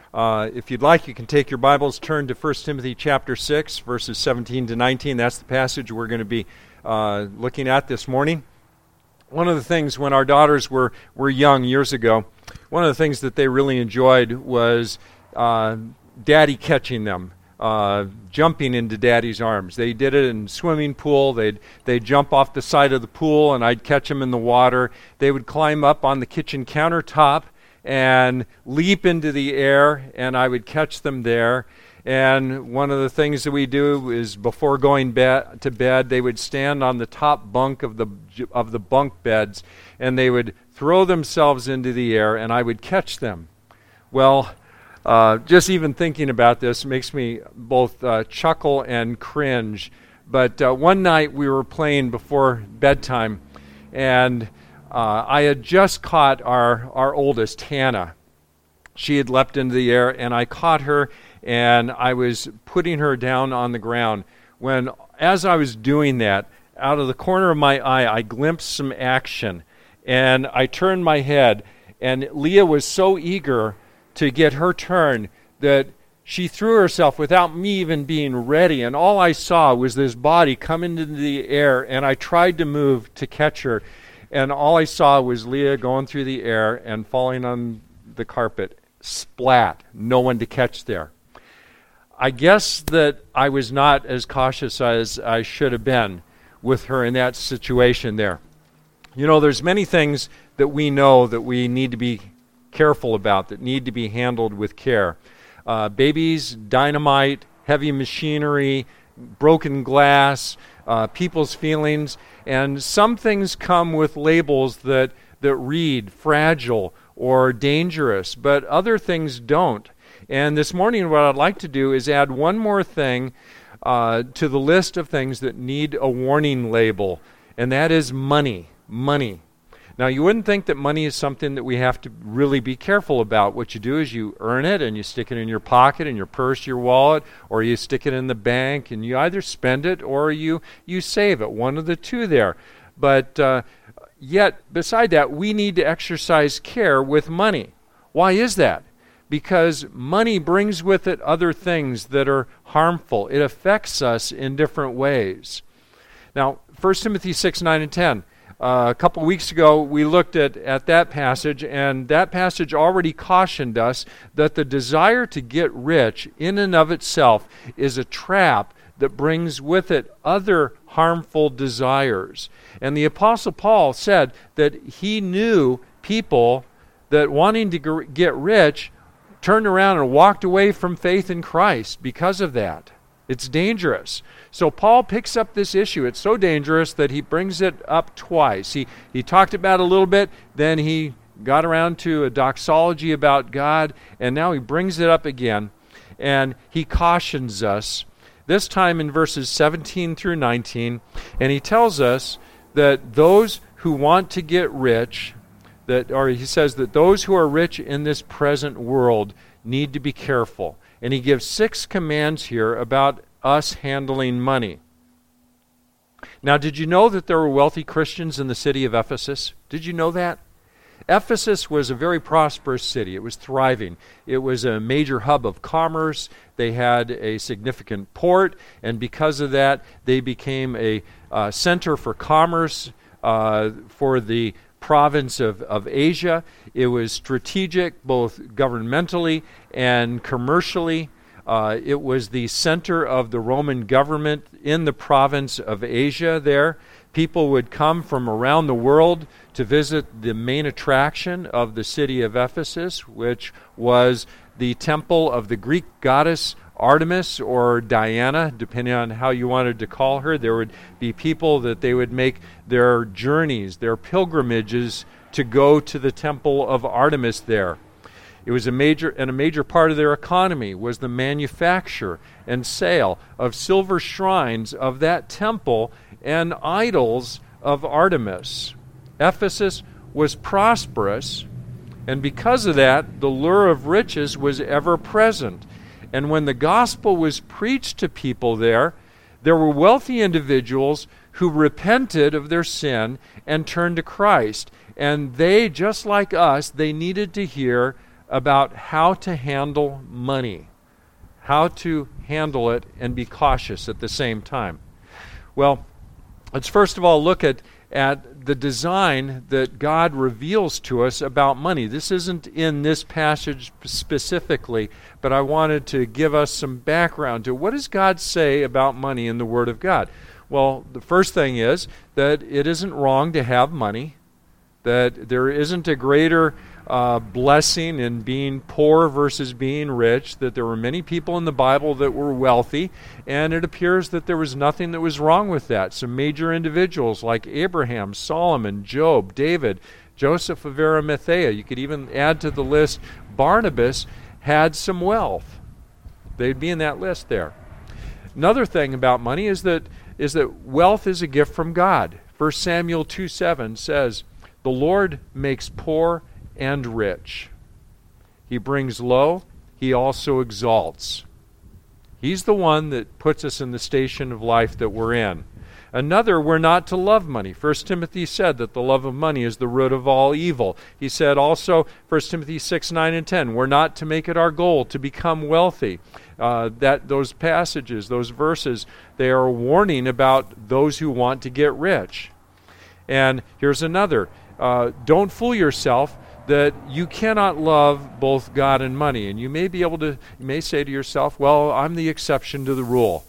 If you'd like, you can take your Bibles, turn to 1 Timothy chapter 6, verses 17 to 19. That's the passage we're going to be looking at this morning. One of the things when our daughters were young years ago, one of the things that they really enjoyed was Daddy catching them, jumping into Daddy's arms. They did it in the swimming pool. They'd jump off the side of the pool, and I'd catch them in the water. They would climb up on the kitchen countertop and leap into the air, and I would catch them there. And one of the things that we do is before going to bed, they would stand on the top bunk of the bunk beds, and they would throw themselves into the air, and I would catch them. Well, just even thinking about this makes me both chuckle and cringe. But one night we were playing before bedtime, and I had just caught our oldest, Hannah. She had leapt into the air, and I caught her, and I was putting her down on the ground. When, as I was doing that, out of the corner of my eye, I glimpsed some action, and I turned my head, and Leah was so eager to get her turn that she threw herself without me even being ready, and all I saw was this body come into the air, and I tried to move to catch her, and all I saw was Leah going through the air and falling on the carpet. Splat. No one to catch there. I guess that I was not as cautious as I should have been with her in that situation there. You know, there's many things that we know that we need to be careful about, that need to be handled with care. Babies, dynamite, heavy machinery, broken glass, people's feelings, and some things come with labels that read fragile or dangerous, but other things don't. And this morning what I'd like to do is add one more thing to the list of things that need a warning label, and that is money. Money. Now, you wouldn't think that money is something that we have to really be careful about. What you do is you earn it and you stick it in your pocket, in your purse, your wallet, or you stick it in the bank, and you either spend it or you save it, one of the two there. But yet, beside that, we need to exercise care with money. Why is that? Because money brings with it other things that are harmful. It affects us in different ways. Now, 1 Timothy 6, 9, and 10. A couple weeks ago, we looked at that passage, and that passage already cautioned us that the desire to get rich in and of itself is a trap that brings with it other harmful desires. And the Apostle Paul said that he knew people that wanting to get rich turned around and walked away from faith in Christ because of that. It's dangerous. So Paul picks up this issue. It's so dangerous that he brings it up twice. He talked about it a little bit, then he got around to a doxology about God, and now he brings it up again, and he cautions us, this time in verses 17 through 19, and he tells us that those who want to get rich, he says that those who are rich in this present world need to be careful. And he gives 6 commands here about us handling money. Now, did you know that there were wealthy Christians in the city of Ephesus? Did you know that? Ephesus was a very prosperous city. It was thriving. It was a major hub of commerce. They had a significant port, and because of that, they became a center for commerce for the province of Asia. It was strategic both governmentally and commercially. It was the center of the Roman government in the province of Asia there. People would come from around the world to visit the main attraction of the city of Ephesus, which was the temple of the Greek goddess Artemis or Diana, depending on how you wanted to call her. There would be people that they would make their journeys, their pilgrimages to go to the temple of Artemis there. It was a major part of their economy was the manufacture and sale of silver shrines of that temple and idols of Artemis. Ephesus was prosperous, and because of that, the lure of riches was ever present. And when the gospel was preached to people there were wealthy individuals who repented of their sin and turned to Christ. And they, just like us, they needed to hear about how to handle money, how to handle it and be cautious at the same time. Well, let's first of all look at the design that God reveals to us about money. This isn't in this passage specifically, but I wanted to give us some background to what does God say about money in the Word of God. Well, the first thing is that it isn't wrong to have money, that there isn't a greater blessing in being poor versus being rich, that there were many people in the Bible that were wealthy, and it appears that there was nothing that was wrong with that. Some major individuals like Abraham, Solomon, Job, David, Joseph of Arimathea, you could even add to the list Barnabas, had some wealth. They'd be in that list there. Another thing about money is that wealth is a gift from God. 1 Samuel 2:7 says, "The Lord makes poor and rich. He brings low, he also exalts." He's the one that puts us in the station of life that we're in. Another, we're not to love money. 1 Timothy said that the love of money is the root of all evil. He said also, 1 Timothy 6:9 and 10, we're not to make it our goal to become wealthy. Those passages, those verses, they are a warning about those who want to get rich. And here's another. Don't fool yourself that you cannot love both God and money. And you may say to yourself, well, I'm the exception to the rule.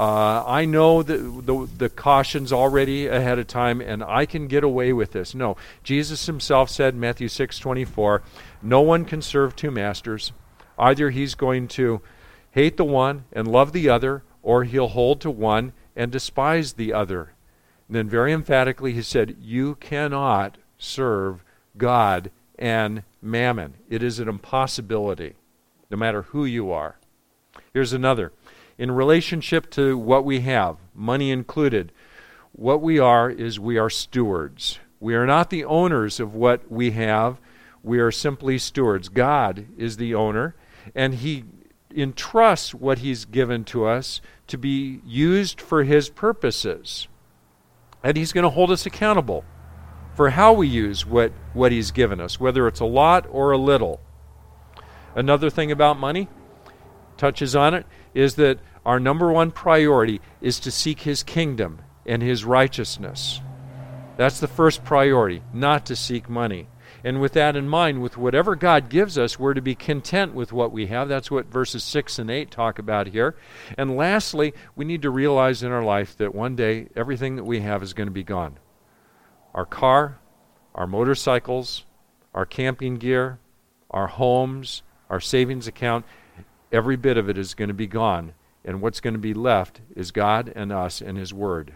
I know the cautions already ahead of time, and I can get away with this. No, Jesus himself said, Matthew 6:24, no one can serve two masters. Either he's going to hate the one and love the other, or he'll hold to one and despise the other. And then very emphatically he said, you cannot serve God and mammon. It is an impossibility, no matter who you are. Here's another. In relationship to what we have, money included, what we are stewards. We are not the owners of what we have. We are simply stewards. God is the owner, and he entrusts what he's given to us to be used for his purposes. And he's going to hold us accountable for how we use what he's given us, whether it's a lot or a little. Another thing about money, touches on it, is that our number one priority is to seek his kingdom and his righteousness. That's the first priority, not to seek money. And with that in mind, with whatever God gives us, we're to be content with what we have. That's what verses 6 and 8 talk about here. And lastly, we need to realize in our life that one day everything that we have is going to be gone. Our car, our motorcycles, our camping gear, our homes, our savings account, every bit of it is going to be gone. And what's going to be left is God and us and his word.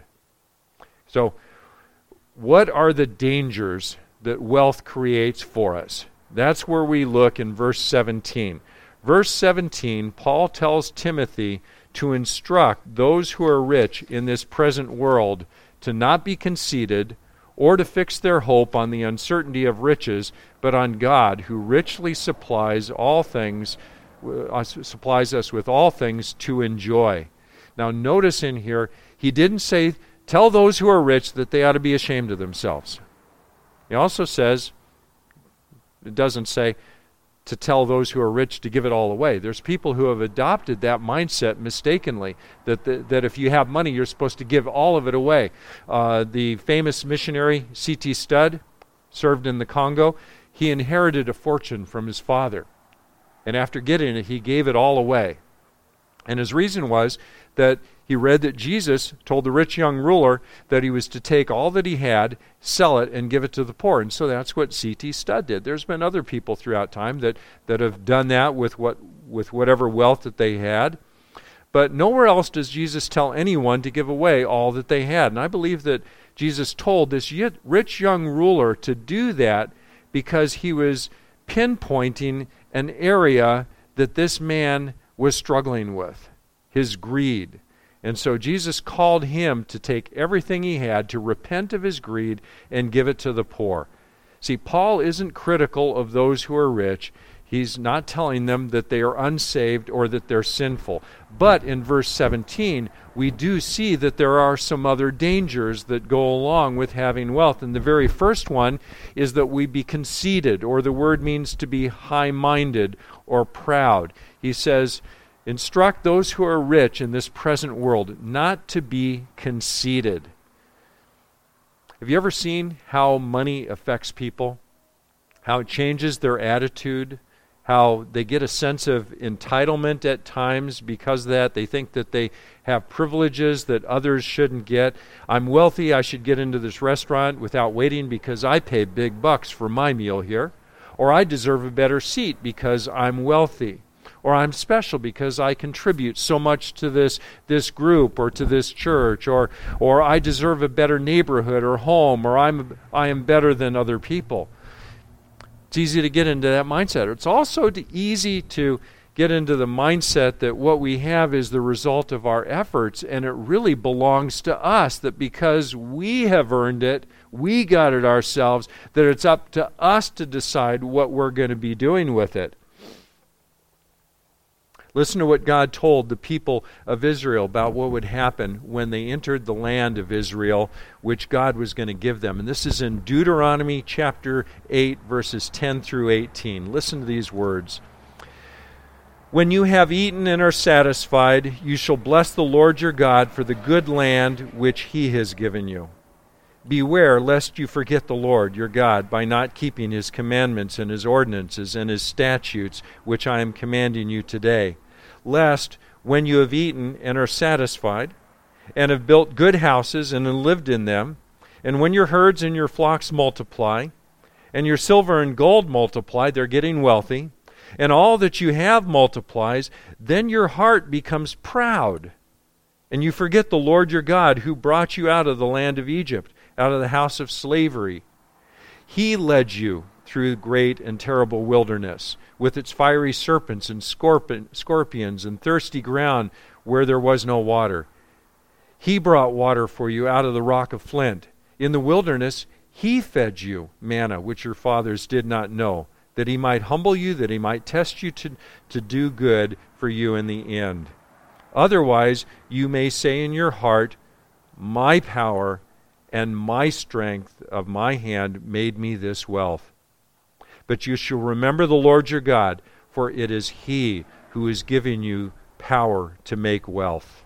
So, what are the dangers that wealth creates for us? That's where we look in verse 17. Verse 17, Paul tells Timothy to instruct those who are rich in this present world to not be conceited or to fix their hope on the uncertainty of riches, but on God, who richly supplies us with all things to enjoy. Now notice in here, he didn't say, tell those who are rich that they ought to be ashamed of themselves. He also says, it doesn't say to tell those who are rich to give it all away. There's people who have adopted that mindset mistakenly, that if you have money, you're supposed to give all of it away. The famous missionary C.T. Studd served in the Congo. He inherited a fortune from his father. And after getting it, he gave it all away. And his reason was that he read that Jesus told the rich young ruler that he was to take all that he had, sell it, and give it to the poor. And so that's what C.T. Studd did. There's been other people throughout time that have done that with whatever wealth that they had. But nowhere else does Jesus tell anyone to give away all that they had. And I believe that Jesus told this rich young ruler to do that because he was pinpointing an area that this man was struggling with, his greed. And so Jesus called him to take everything he had, to repent of his greed, and give it to the poor. See, Paul isn't critical of those who are rich. He's not telling them that they are unsaved or that they're sinful. But in verse 17, we do see that there are some other dangers that go along with having wealth. And the very first one is that we be conceited, or the word means to be high-minded or proud. He says, instruct those who are rich in this present world not to be conceited. Have you ever seen how money affects people? How it changes their attitude? How they get a sense of entitlement at times because of that. They think that they have privileges that others shouldn't get. I'm wealthy, I should get into this restaurant without waiting because I pay big bucks for my meal here. Or I deserve a better seat because I'm wealthy. Or I'm special because I contribute so much to this group or to this church. Or I deserve a better neighborhood or home. Or I am better than other people. It's easy to get into that mindset. It's also easy to get into the mindset that what we have is the result of our efforts, and it really belongs to us, that because we have earned it, we got it ourselves, that it's up to us to decide what we're going to be doing with it. Listen to what God told the people of Israel about what would happen when they entered the land of Israel, which God was going to give them. And this is in Deuteronomy chapter 8, verses 10 through 18. Listen to these words. When you have eaten and are satisfied, you shall bless the Lord your God for the good land which he has given you. Beware lest you forget the Lord your God by not keeping his commandments and his ordinances and his statutes, which I am commanding you today. Lest, when you have eaten and are satisfied, and have built good houses and have lived in them, and when your herds and your flocks multiply, and your silver and gold multiply, they're getting wealthy, and all that you have multiplies, then your heart becomes proud, and you forget the Lord your God who brought you out of the land of Egypt, out of the house of slavery. He led you through great and terrible wilderness, with its fiery serpents and scorpions and thirsty ground where there was no water. He brought water for you out of the rock of flint. In the wilderness he fed you manna, which your fathers did not know, that he might humble you, that he might test you to do good for you in the end. Otherwise you may say in your heart, my power and my strength of my hand made me this wealth. But you shall remember the Lord your God, for it is he who is giving you power to make wealth.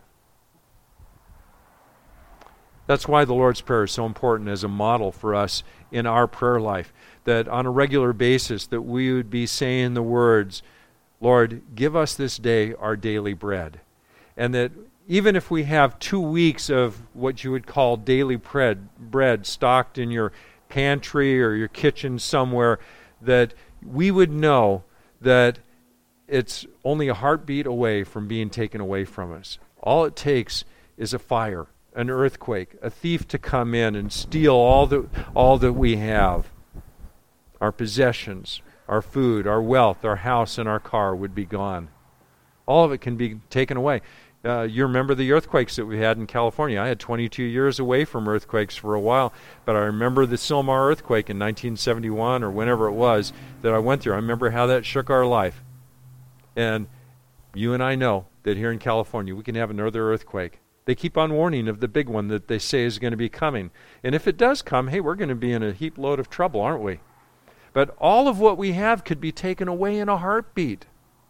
That's why the Lord's Prayer is so important as a model for us in our prayer life, that on a regular basis that we would be saying the words, Lord, give us this day our daily bread. And that even if we have 2 weeks of what you would call daily bread stocked in your pantry or your kitchen somewhere, that we would know that it's only a heartbeat away from being taken away from us. All it takes is a fire, an earthquake, a thief to come in and steal all that we have. Our possessions, our food, our wealth, our house, and our car would be gone. All of it can be taken away. You remember the earthquakes that we had in California. I had 22 years away from earthquakes for a while, but I remember the Sylmar earthquake in 1971 or whenever it was that I went through. I remember how that shook our life. And you and I know that here in California we can have another earthquake. They keep on warning of the big one that they say is going to be coming. And if it does come, hey, we're going to be in a heap load of trouble, aren't we? But all of what we have could be taken away in a heartbeat.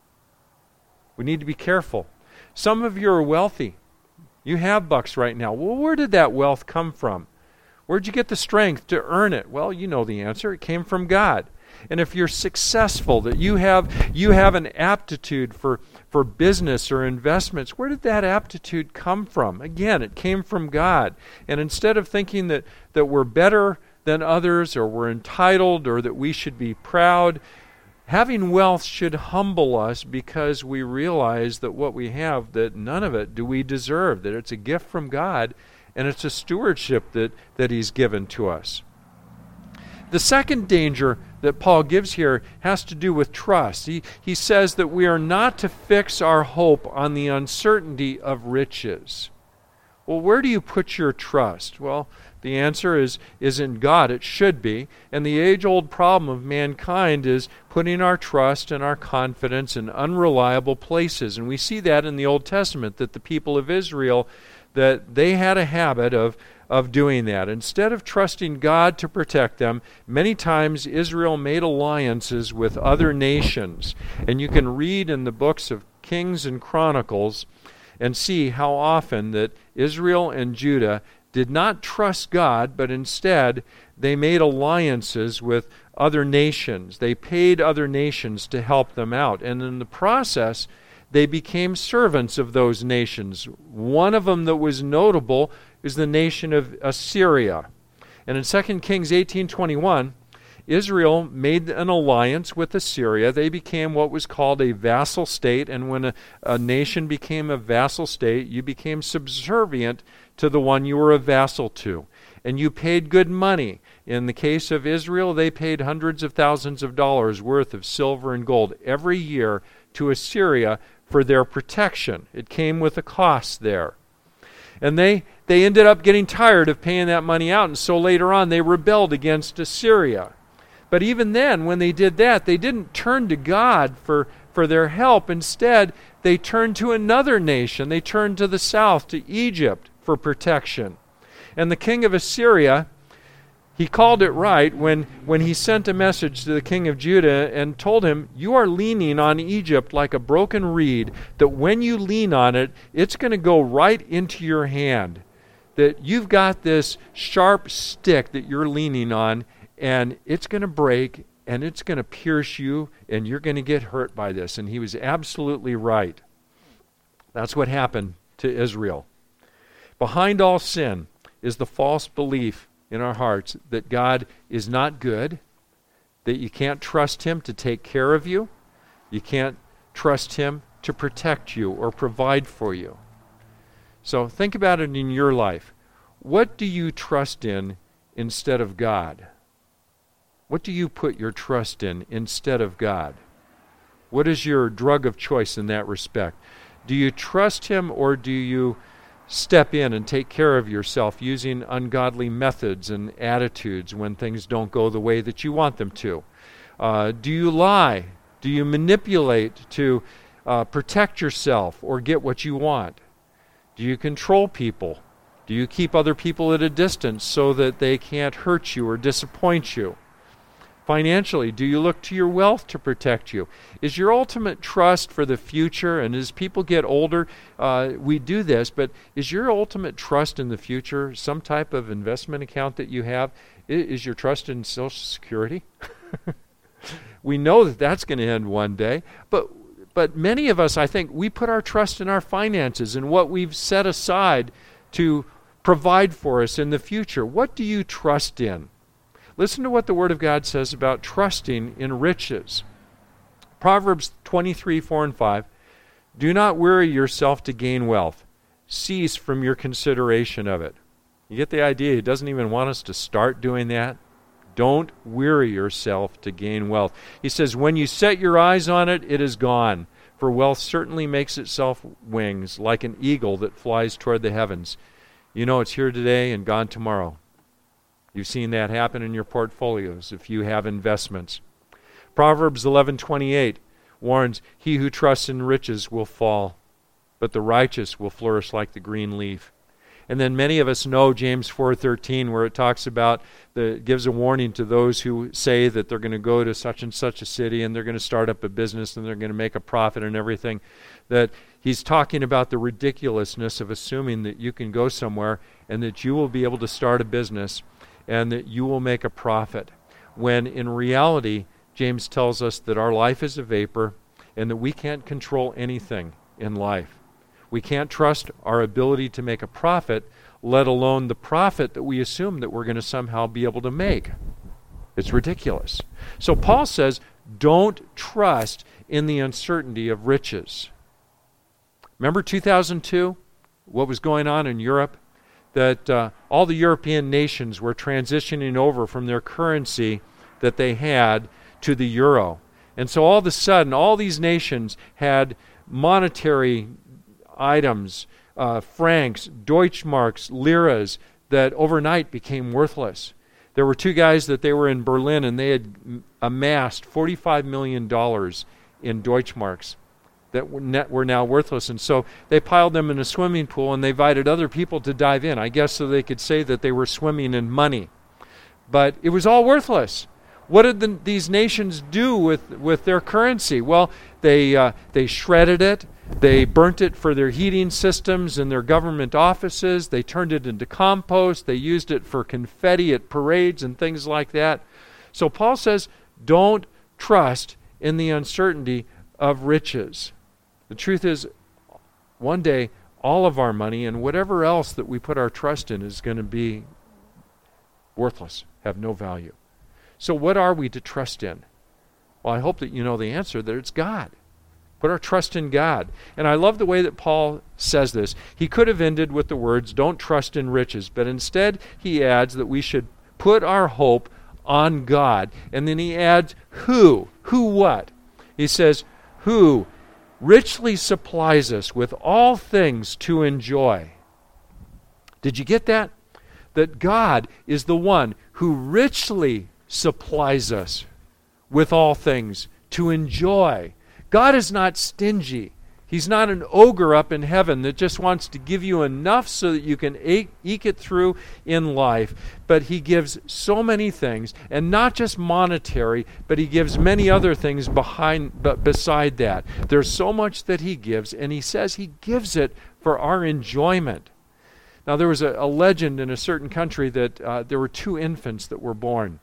We need to be careful. Some of you are wealthy. You have bucks right now. Well, where did that wealth come from? Where'd you get the strength to earn it? Well, you know the answer. It came from God. And if you're successful, that you have an aptitude for business or investments, where did that aptitude come from? Again, it came from God. And instead of thinking that we're better than others or we're entitled or that we should be proud, having wealth should humble us because we realize that what we have, that none of it do we deserve, that it's a gift from God and it's a stewardship that he's given to us. The second danger that Paul gives here has to do with trust. He says that we are not to fix our hope on the uncertainty of riches. Well, where do you put your trust? Well, the answer is in God. It should be. And the age-old problem of mankind is putting our trust and our confidence in unreliable places. And we see that in the Old Testament, that the people of Israel, that they had a habit of doing that. Instead of trusting God to protect them, many times Israel made alliances with other nations. And you can read in the books of Kings and Chronicles and see how often that Israel and Judah did not trust God, but instead they made alliances with other nations. They paid other nations to help them out. And in the process, they became servants of those nations. One of them that was notable is the nation of Assyria. And in 2 Kings 18:21, Israel made an alliance with Assyria. They became what was called a vassal state, and when a nation became a vassal state, you became subservient to the one you were a vassal to. And you paid good money. In the case of Israel, they paid hundreds of thousands of dollars worth of silver and gold every year to Assyria for their protection. It came with a cost there. And they ended up getting tired of paying that money out, and so later on they rebelled against Assyria. But even then, when they did that, they didn't turn to God for their help. Instead, they turned to another nation. They turned to the south, to Egypt, for protection. And the king of Assyria, he called it right when he sent a message to the king of Judah and told him, you are leaning on Egypt like a broken reed, that when you lean on it, it's going to go right into your hand. That you've got this sharp stick that you're leaning on, and it's going to break, and it's going to pierce you, and you're going to get hurt by this. And he was absolutely right. That's what happened to Israel. Behind all sin is the false belief in our hearts that God is not good, that you can't trust Him to take care of you, you can't trust Him to protect you or provide for you. So think about it in your life. What do you trust in instead of God? What do you put your trust in instead of God? What is your drug of choice in that respect? Do you trust Him, or do you step in and take care of yourself using ungodly methods and attitudes when things don't go the way that you want them to? Do you lie? Do you manipulate to protect yourself or get what you want? Do you control people? Do you keep other people at a distance so that they can't hurt you or disappoint you? Financially, do you look to your wealth to protect you? Is your ultimate trust for the future, and as people get older, we do this, but is your ultimate trust in the future some type of investment account that you have? Is your trust in Social Security? We know that that's going to end one day, but many of us, I think, we put our trust in our finances and what we've set aside to provide for us in the future. What do you trust in? Listen to what the Word of God says about trusting in riches. Proverbs 23:4-5. Do not weary yourself to gain wealth. Cease from your consideration of it. You get the idea? He doesn't even want us to start doing that. Don't weary yourself to gain wealth. He says, when you set your eyes on it, it is gone. For wealth certainly makes itself wings, like an eagle that flies toward the heavens. You know it's here today and gone tomorrow. You've seen that happen in your portfolios if you have investments. Proverbs 11:28 warns, he who trusts in riches will fall, but the righteous will flourish like the green leaf. And then many of us know James 4:13, where it talks about, gives a warning to those who say that they're going to go to such and such a city and they're going to start up a business and they're going to make a profit and everything. That he's talking about the ridiculousness of assuming that you can go somewhere and that you will be able to start a business and that you will make a profit, when in reality, James tells us that our life is a vapor and that we can't control anything in life. We can't trust our ability to make a profit, let alone the profit that we assume that we're going to somehow be able to make. It's ridiculous. So Paul says, don't trust in the uncertainty of riches. Remember 2002, what was going on in Europe? That all the European nations were transitioning over from their currency that they had to the euro. And so all of a sudden, all these nations had monetary items francs, Deutschmarks, liras that overnight became worthless. There were two guys that they were in Berlin, and they had amassed $45 million in Deutschmarks that were now worthless. And so they piled them in a swimming pool, and they invited other people to dive in, I guess so they could say that they were swimming in money. But it was all worthless. What did these nations do with their currency? Well, they shredded it. They burnt it for their heating systems in their government offices. They turned it into compost. They used it for confetti at parades and things like that. So Paul says, don't trust in the uncertainty of riches. The truth is, one day, all of our money and whatever else that we put our trust in is going to be worthless, have no value. So what are we to trust in? Well, I hope that you know the answer, that it's God. Put our trust in God. And I love the way that Paul says this. He could have ended with the words, don't trust in riches, but instead he adds that we should put our hope on God. And then he adds, who? Who what? He says, who richly supplies us with all things to enjoy. Did you get that? That God is the one who richly supplies us with all things to enjoy. God is not stingy. He's not an ogre up in heaven that just wants to give you enough so that you can eke it through in life. But he gives so many things, and not just monetary, but he gives many other things beside that. There's so much that he gives, and he says he gives it for our enjoyment. Now, there was a legend in a certain country that there were two infants that were born.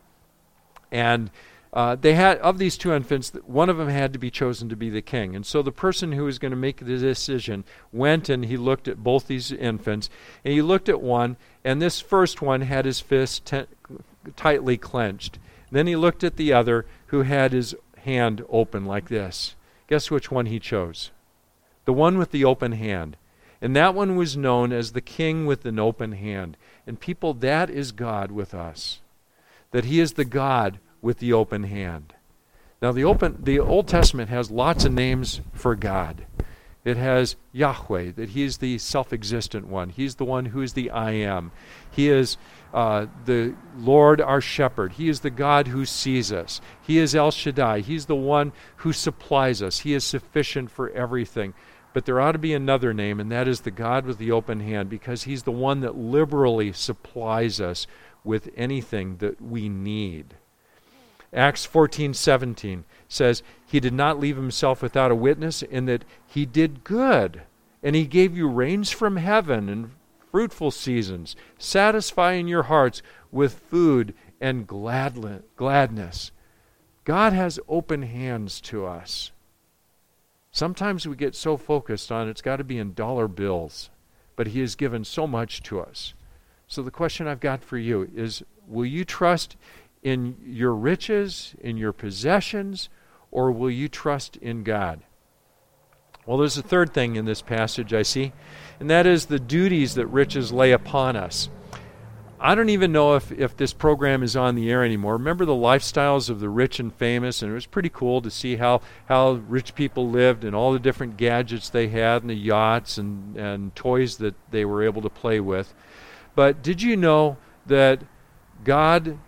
And they had, of these two infants, one of them had to be chosen to be the king. And so the person who was going to make the decision went and he looked at both these infants. And he looked at one, and this first one had his fist tightly clenched. Then he looked at the other, who had his hand open like this. Guess which one he chose? The one with the open hand. And that one was known as the king with an open hand. And people, that is God with us. That he is the God with the open hand. Now the Old Testament has lots of names for God. It has Yahweh, that he is the self-existent one. He's the one who is the I am. He is the Lord our shepherd. He is the God who sees us. He is El Shaddai. He's the one who supplies us. He is sufficient for everything. But there ought to be another name, and that is the God with the open hand, because he's the one that liberally supplies us with anything that we need. Acts 14:17 says, he did not leave himself without a witness, in that he did good, and he gave you rains from heaven and fruitful seasons, satisfying your hearts with food and gladness. God has open hands to us. Sometimes we get so focused on it's got to be in dollar bills, but he has given so much to us. So the question I've got for you is, will you trust in your riches, in your possessions, or will you trust in God? Well, there's a third thing in this passage I see, and that is the duties that riches lay upon us. I don't even know if this program is on the air anymore. Remember the lifestyles of the rich and famous, and it was pretty cool to see how rich people lived and all the different gadgets they had and the yachts and toys that they were able to play with. But did you know that God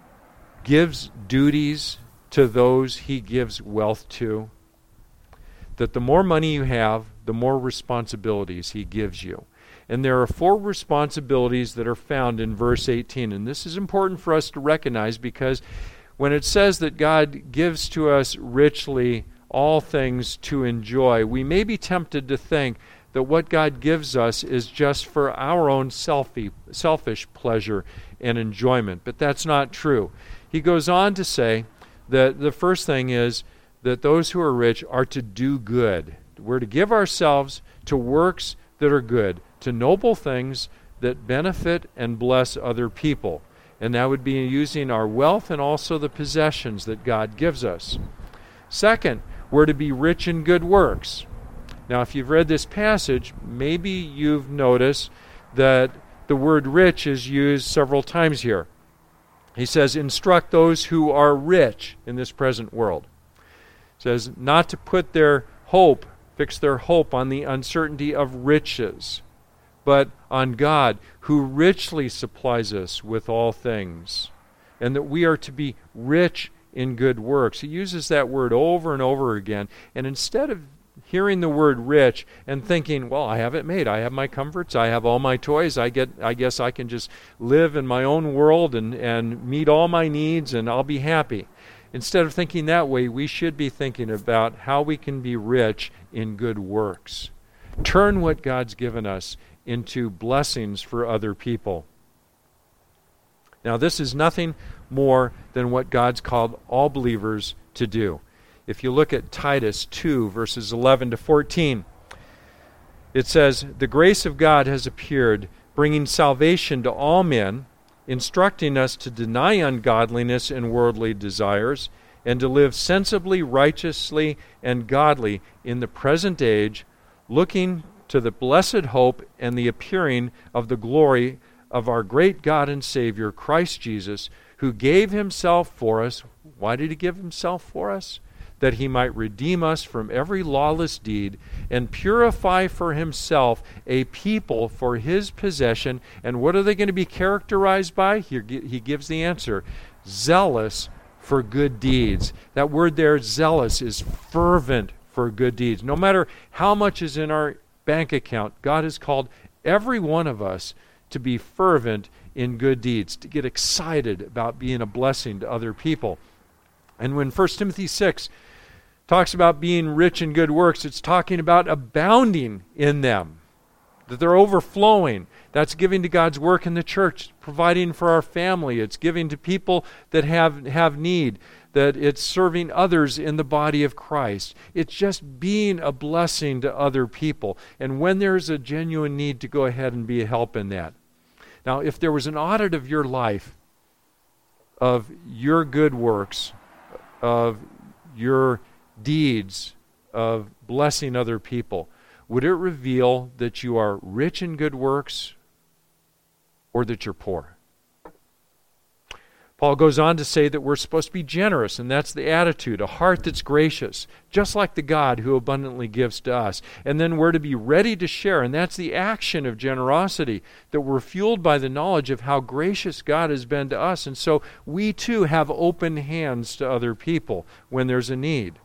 gives duties to those he gives wealth to? That the more money you have, the more responsibilities he gives you. And there are 4 responsibilities that are found in verse 18. And this is important for us to recognize, because when it says that God gives to us richly all things to enjoy, we may be tempted to think that what God gives us is just for our own selfish pleasure and enjoyment. But that's not true. He goes on to say that the first thing is that those who are rich are to do good. We're to give ourselves to works that are good, to noble things that benefit and bless other people. And that would be using our wealth and also the possessions that God gives us. Second, we're to be rich in good works. Now, if you've read this passage, maybe you've noticed that the word rich is used several times here. He says, instruct those who are rich in this present world. He says, not to put fix their hope on the uncertainty of riches. but on God, who richly supplies us with all things, and that we are to be rich in good works. He uses that word over and over again, and instead of hearing the word rich and thinking, well, I have it made, I have my comforts, I have all my toys, I guess I can just live in my own world and meet all my needs and I'll be happy. Instead of thinking that way, we should be thinking about how we can be rich in good works. Turn what God's given us into blessings for other people. Now, this is nothing more than what God's called all believers to do. If you look at Titus 2, verses 11 to 14, it says, "The grace of God has appeared, bringing salvation to all men, instructing us to deny ungodliness and worldly desires, and to live sensibly, righteously, and godly in the present age, looking to the blessed hope and the appearing of the glory of our great God and Savior, Christ Jesus, who gave himself for us." Why did he give himself for us? "That he might redeem us from every lawless deed and purify for himself a people for his possession." And what are they going to be characterized by? He gives the answer: zealous for good deeds. That word there, zealous, is fervent for good deeds. No matter how much is in our bank account, God has called every one of us to be fervent in good deeds, to get excited about being a blessing to other people. And when 1 Timothy 6 talks about being rich in good works, it's talking about abounding in them, that they're overflowing. That's giving to God's work in the church, providing for our family. It's giving to people that have need, that it's serving others in the body of Christ. It's just being a blessing to other people. And when there's a genuine need, to go ahead and be a help in that. Now, if there was an audit of your life, of your good works, of your deeds of blessing other people, would it reveal that you are rich in good works or that you're poor? Paul goes on to say that we're supposed to be generous, and that's the attitude, a heart that's gracious, just like the God who abundantly gives to us. And then we're to be ready to share, and that's the action of generosity, that we're fueled by the knowledge of how gracious God has been to us. And so we too have open hands to other people when there's a need.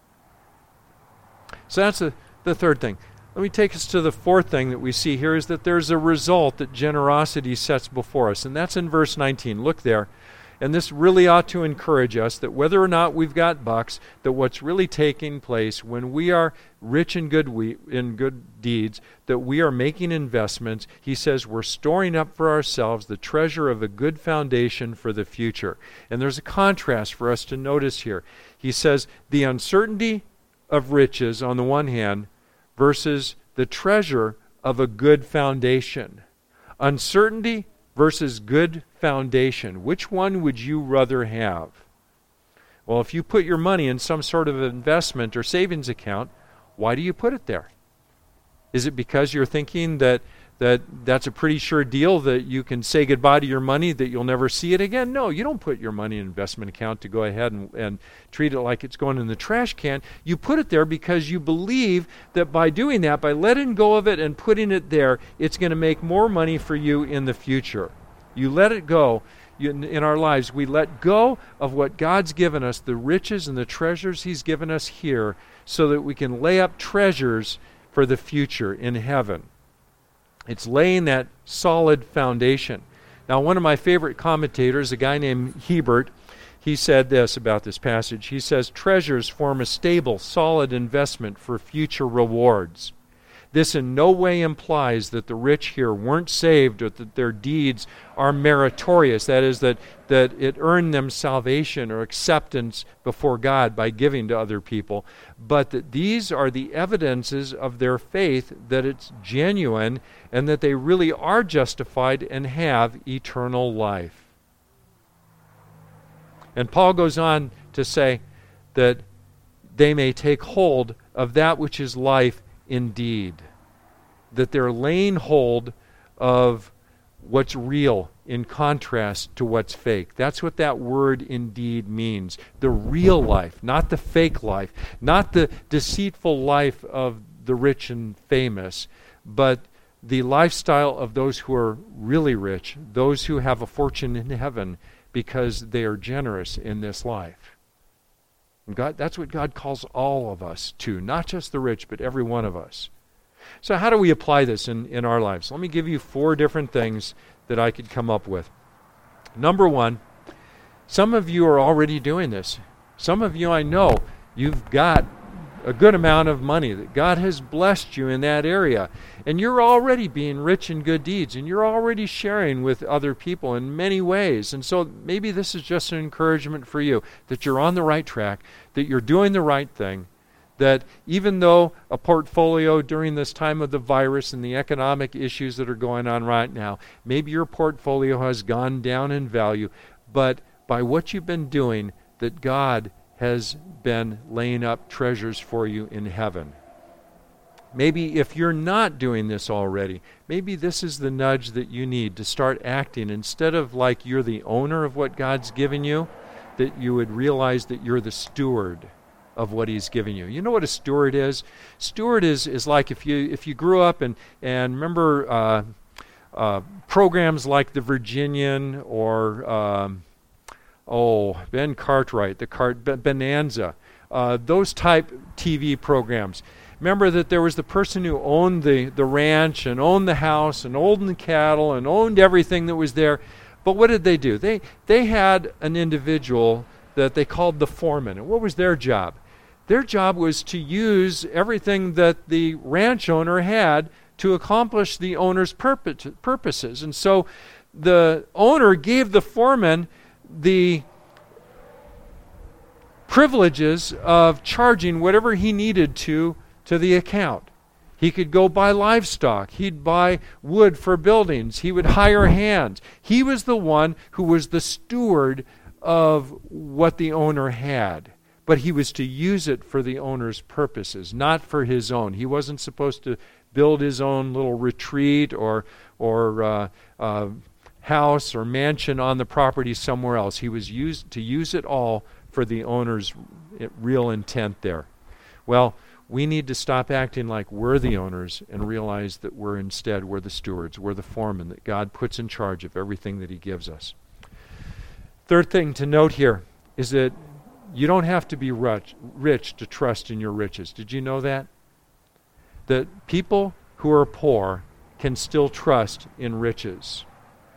So that's the third thing. Let me take us to the fourth thing that we see here, is that there's a result that generosity sets before us, and that's in verse 19. Look there. And this really ought to encourage us that whether or not we've got bucks, that what's really taking place when we are rich in good deeds, that we are making investments. He says we're storing up for ourselves the treasure of a good foundation for the future. And there's a contrast for us to notice here. He says the uncertainty of riches on the one hand versus the treasure of a good foundation. Uncertainty versus good foundation. Which one would you rather have? Well, if you put your money in some sort of investment or savings account, why do you put it there? Is it because you're thinking that's a pretty sure deal, that you can say goodbye to your money, that you'll never see it again? No, you don't put your money in an investment account to go ahead and treat it like it's going in the trash can. You put it there because you believe that by doing that, by letting go of it and putting it there, it's going to make more money for you in the future. You let it go. In our lives, we let go of what God's given us, the riches and the treasures He's given us here, so that we can lay up treasures for the future in heaven. It's laying that solid foundation. Now, one of my favorite commentators, a guy named Hebert, he said this about this passage. He says, treasures form a stable, solid investment for future rewards. This in no way implies that the rich here weren't saved or that their deeds are meritorious. That is, that it earned them salvation or acceptance before God by giving to other people. But that these are the evidences of their faith, that it's genuine and that they really are justified and have eternal life. And Paul goes on to say that they may take hold of that which is life indeed, that they're laying hold of what's real in contrast to what's fake. That's what that word indeed means. The real life, not the fake life, not the deceitful life of the rich and famous, but the lifestyle of those who are really rich, those who have a fortune in heaven because they are generous in this life. And God, that's what God calls all of us to, not just the rich, but every one of us. So how do we apply this in our lives? Let me give you 4 different things that I could come up with. Number 1, some of you are already doing this. Some of you, I know, you've got a good amount of money, that God has blessed you in that area. And you're already being rich in good deeds, and you're already sharing with other people in many ways. And so maybe this is just an encouragement for you, that you're on the right track, that you're doing the right thing, that even though a portfolio during this time of the virus and the economic issues that are going on right now, maybe your portfolio has gone down in value, but by what you've been doing, that God has been laying up treasures for you in heaven. Maybe if you're not doing this already, maybe this is the nudge that you need to start acting. Instead of like you're the owner of what God's given you, that you would realize that you're the steward of what He's given you. You know what a steward is? Steward is like if you grew up and remember programs like The Virginian or Ben Cartwright, Bonanza, those type TV programs. Remember that there was the person who owned the ranch and owned the house and owned the cattle and owned everything that was there. But what did they do? They had an individual that they called the foreman. And what was their job? Their job was to use everything that the ranch owner had to accomplish the owner's purposes. And so the owner gave the foreman the privileges of charging whatever he needed to the account. He could go buy livestock. He'd buy wood for buildings. He would hire hands. He was the one who was the steward of what the owner had. But he was to use it for the owner's purposes, not for his own. He wasn't supposed to build his own little retreat or house or mansion on the property somewhere else. He was to use it all for the owner's real intent there. Well, we need to stop acting like we're the owners and realize that we're the stewards, we're the foremen, that God puts in charge of everything that He gives us. Third thing to note here is that you don't have to be rich to trust in your riches. Did you know that? That people who are poor can still trust in riches.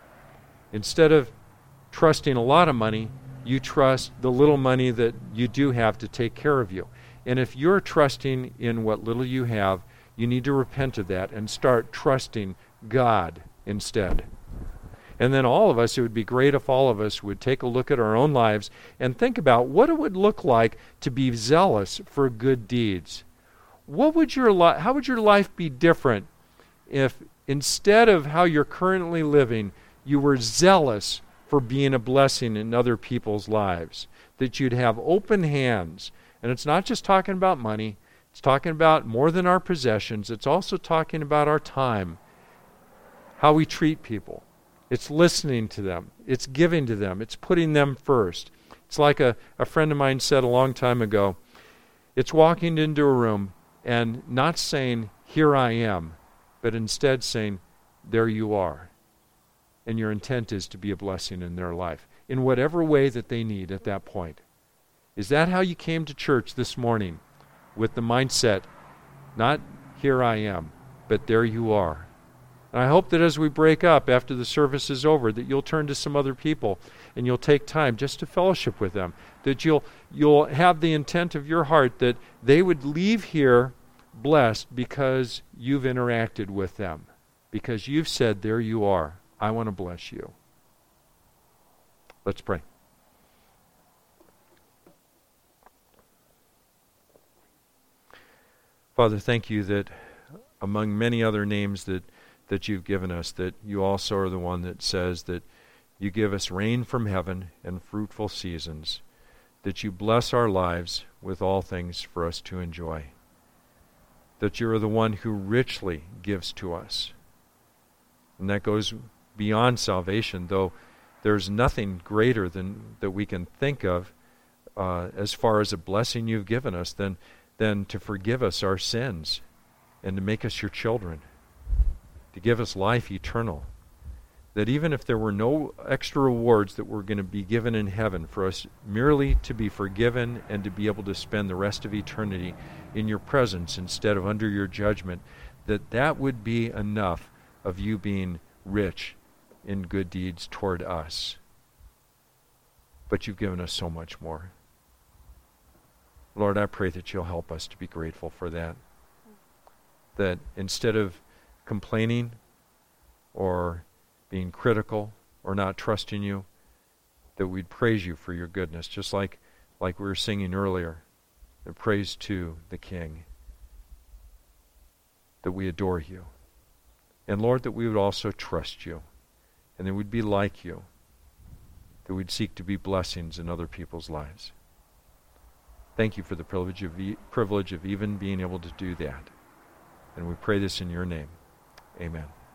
Instead of trusting a lot of money, you trust the little money that you do have to take care of you. And if you're trusting in what little you have, you need to repent of that and start trusting God instead. And then all of us, it would be great if all of us would take a look at our own lives and think about what it would look like to be zealous for good deeds. How would your life be different if instead of how you're currently living, you were zealous for being a blessing in other people's lives? That you'd have open hands. And it's not just talking about money. It's talking about more than our possessions. It's also talking about our time, how we treat people. It's listening to them. It's giving to them. It's putting them first. It's like a friend of mine said a long time ago, it's walking into a room and not saying, "Here I am," but instead saying, "There you are." And your intent is to be a blessing in their life, in whatever way that they need at that point. Is that how you came to church this morning? With the mindset, not "Here I am," but "There you are." And I hope that as we break up after the service is over, that you'll turn to some other people and you'll take time just to fellowship with them. That you'll have the intent of your heart that they would leave here blessed because you've interacted with them. Because you've said, "There you are. I want to bless you." Let's pray. Father, thank you that among many other names that you've given us, that you also are the one that says that you give us rain from heaven and fruitful seasons, that you bless our lives with all things for us to enjoy, that you are the one who richly gives to us. And that goes beyond salvation, though there's nothing greater than that we can think of as far as a blessing you've given us than to forgive us our sins and to make us your children, to give us life eternal. That even if there were no extra rewards that were going to be given in heaven for us merely to be forgiven and to be able to spend the rest of eternity in your presence instead of under your judgment, that would be enough of you being rich in good deeds toward us. But you've given us so much more. Lord, I pray that you'll help us to be grateful for that. That instead of complaining or being critical or not trusting you, that we'd praise you for your goodness, just like we were singing earlier, the praise to the King, that we adore you. And Lord, that we would also trust you, and that we'd be like you, that we'd seek to be blessings in other people's lives. Thank you for the privilege of even being able to do that. And we pray this in your name. Amen.